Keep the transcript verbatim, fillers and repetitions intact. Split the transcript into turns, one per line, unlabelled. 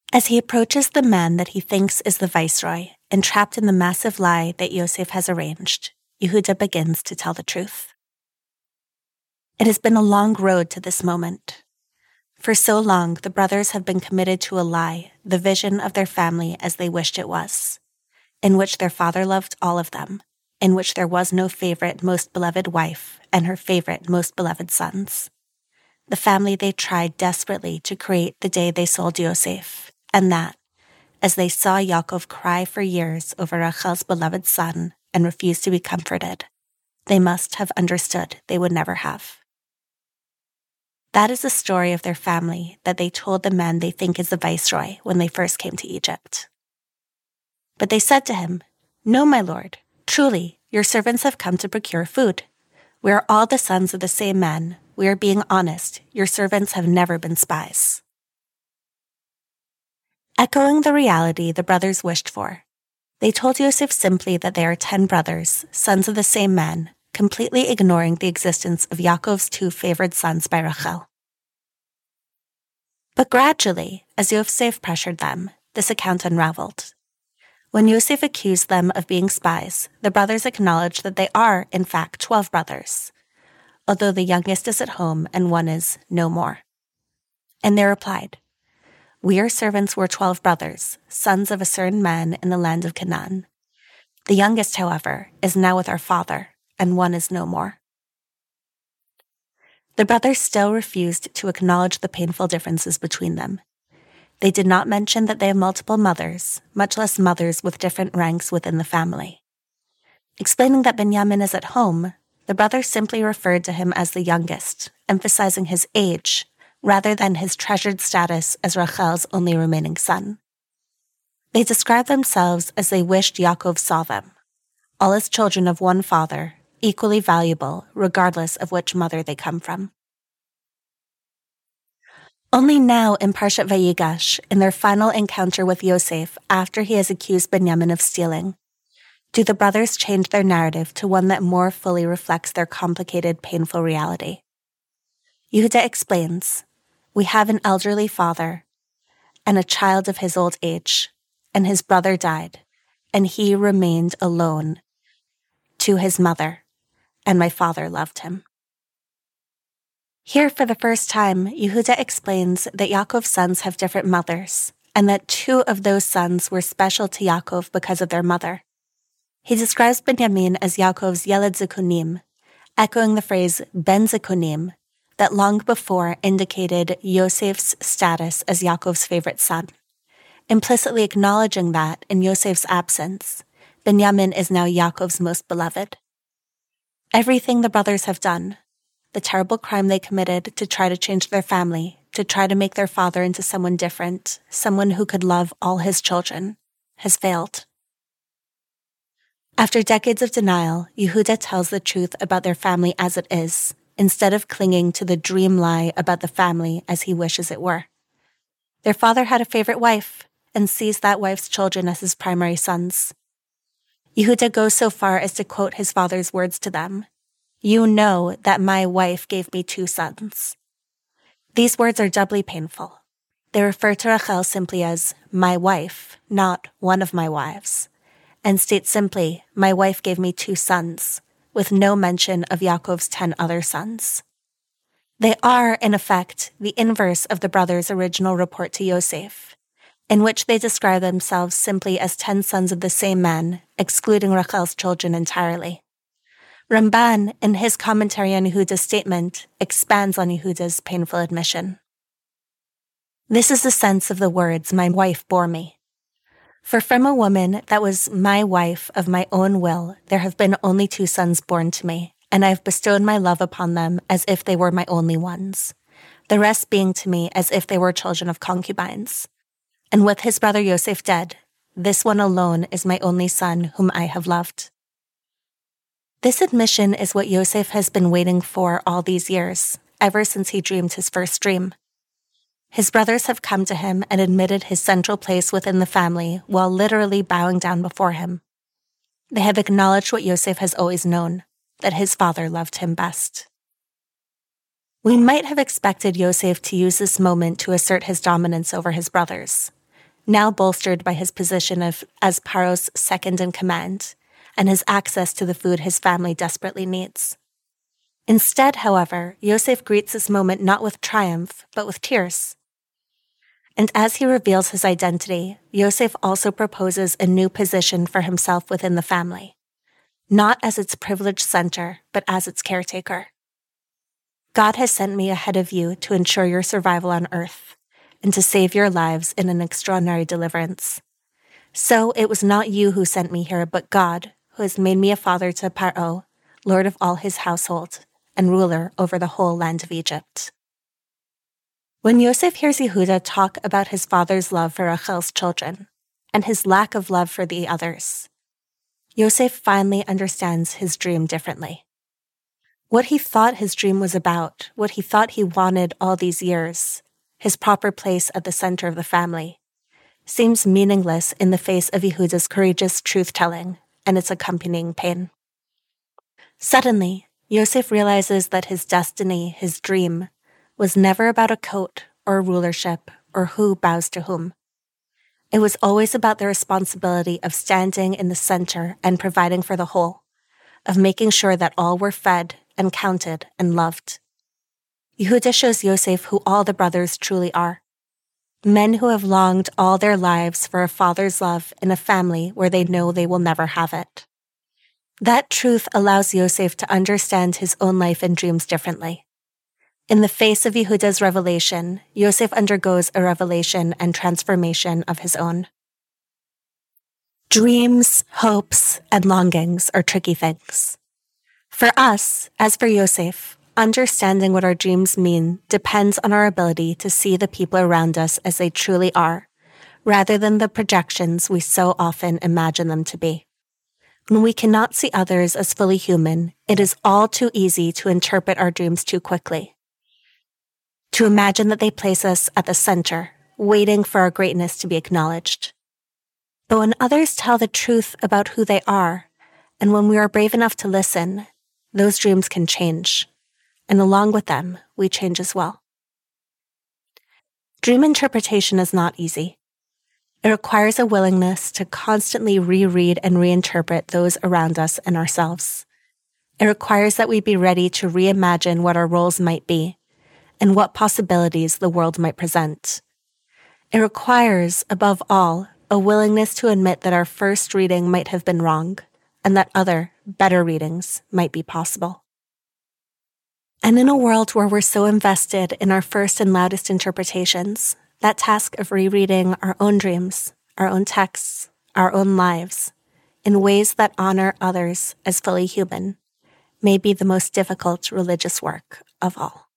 As he approaches the man that he thinks is the viceroy, entrapped in the massive lie that Yosef has arranged, Yehuda begins to tell the truth. It has been a long road to this moment. For so long, the brothers have been committed to a lie, the vision of their family as they wished it was, in which their father loved all of them, in which there was no favorite, most beloved wife and her favorite, most beloved sons. The family they tried desperately to create the day they sold Yosef, and that, as they saw Yaakov cry for years over Rachel's beloved son and refuse to be comforted, they must have understood they would never have. That is the story of their family that they told the man they think is the viceroy when they first came to Egypt. But they said to him, "No, my lord, truly, your servants have come to procure food. We are all the sons of the same man. We are being honest. Your servants have never been spies." Echoing the reality the brothers wished for, they told Yosef simply that they are ten brothers, sons of the same man, completely ignoring the existence of Yaakov's two favored sons by Rachel. But gradually, as Yosef pressured them, this account unraveled. When Yosef accused them of being spies, the brothers acknowledged that they are, in fact, twelve brothers, although the youngest is at home and one is no more. And they replied, "We, your servants, were twelve brothers, sons of a certain man in the land of Canaan. The youngest, however, is now with our father, and one is no more." The brothers still refused to acknowledge the painful differences between them. They did not mention that they have multiple mothers, much less mothers with different ranks within the family. Explaining that Benjamin is at home, the brothers simply referred to him as the youngest, emphasizing his age, rather than his treasured status as Rachel's only remaining son. They described themselves as they wished Yaakov saw them, all as children of one father, equally valuable, regardless of which mother they come from. Only now in Parshat Vayigash, in their final encounter with Yosef after he has accused Benjamin of stealing, do the brothers change their narrative to one that more fully reflects their complicated, painful reality. Yehuda explains, "We have an elderly father and a child of his old age, and his brother died, and he remained alone to his mother, and my father loved him." Here, for the first time, Yehuda explains that Yaakov's sons have different mothers, and that two of those sons were special to Yaakov because of their mother. He describes Benjamin as Yaakov's Yeled Zekunim, echoing the phrase Ben Zekunim that long before indicated Yosef's status as Yaakov's favorite son, implicitly acknowledging that, in Yosef's absence, Benjamin is now Yaakov's most beloved. Everything the brothers have done, the terrible crime they committed to try to change their family, to try to make their father into someone different, someone who could love all his children, has failed. After decades of denial, Yehuda tells the truth about their family as it is, instead of clinging to the dream lie about the family as he wishes it were. Their father had a favorite wife, and sees that wife's children as his primary sons. Yehuda goes so far as to quote his father's words to them, "You know that my wife gave me two sons." These words are doubly painful. They refer to Rachel simply as my wife, not one of my wives, and state simply, my wife gave me two sons, with no mention of Yaakov's ten other sons. They are, in effect, the inverse of the brothers' original report to Yosef, in which they describe themselves simply as ten sons of the same man, excluding Rachel's children entirely. Ramban, in his commentary on Yehuda's statement, expands on Yehuda's painful admission. This is the sense of the words, my wife bore me. For from a woman that was my wife of my own will, there have been only two sons born to me, and I have bestowed my love upon them as if they were my only ones, the rest being to me as if they were children of concubines. And with his brother Yosef dead, this one alone is my only son whom I have loved. This admission is what Yosef has been waiting for all these years, ever since he dreamed his first dream. His brothers have come to him and admitted his central place within the family while literally bowing down before him. They have acknowledged what Yosef has always known, that his father loved him best. We might have expected Yosef to use this moment to assert his dominance over his brothers, now bolstered by his position of, as Paro's second in command and his access to the food his family desperately needs. Instead, however, Yosef greets this moment not with triumph, but with tears. And as he reveals his identity, Yosef also proposes a new position for himself within the family, not as its privileged center, but as its caretaker. God has sent me ahead of you to ensure your survival on earth and to save your lives in an extraordinary deliverance. So it was not you who sent me here, but God, who has made me a father to Paro, lord of all his household, and ruler over the whole land of Egypt. When Yosef hears Yehuda talk about his father's love for Rachel's children and his lack of love for the others, Yosef finally understands his dream differently. What he thought his dream was about, what he thought he wanted all these years, his proper place at the center of the family, seems meaningless in the face of Yehuda's courageous truth-telling and its accompanying pain. Suddenly, Yosef realizes that his destiny, his dream, was never about a coat or rulership or who bows to whom. It was always about the responsibility of standing in the center and providing for the whole, of making sure that all were fed and counted and loved. Yehuda shows Yosef who all the brothers truly are. Men who have longed all their lives for a father's love in a family where they know they will never have it. That truth allows Yosef to understand his own life and dreams differently. In the face of Yehuda's revelation, Yosef undergoes a revelation and transformation of his own. Dreams, hopes, and longings are tricky things. For us, as for Yosef, understanding what our dreams mean depends on our ability to see the people around us as they truly are, rather than the projections we so often imagine them to be. When we cannot see others as fully human, it is all too easy to interpret our dreams too quickly, to imagine that they place us at the center, waiting for our greatness to be acknowledged. But when others tell the truth about who they are, and when we are brave enough to listen, those dreams can change, and along with them, we change as well. Dream interpretation is not easy. It requires a willingness to constantly reread and reinterpret those around us and ourselves. It requires that we be ready to reimagine what our roles might be and what possibilities the world might present. It requires, above all, a willingness to admit that our first reading might have been wrong and that other, better readings might be possible. And in a world where we're so invested in our first and loudest interpretations, that task of rereading our own dreams, our own texts, our own lives, in ways that honor others as fully human, may be the most difficult religious work of all.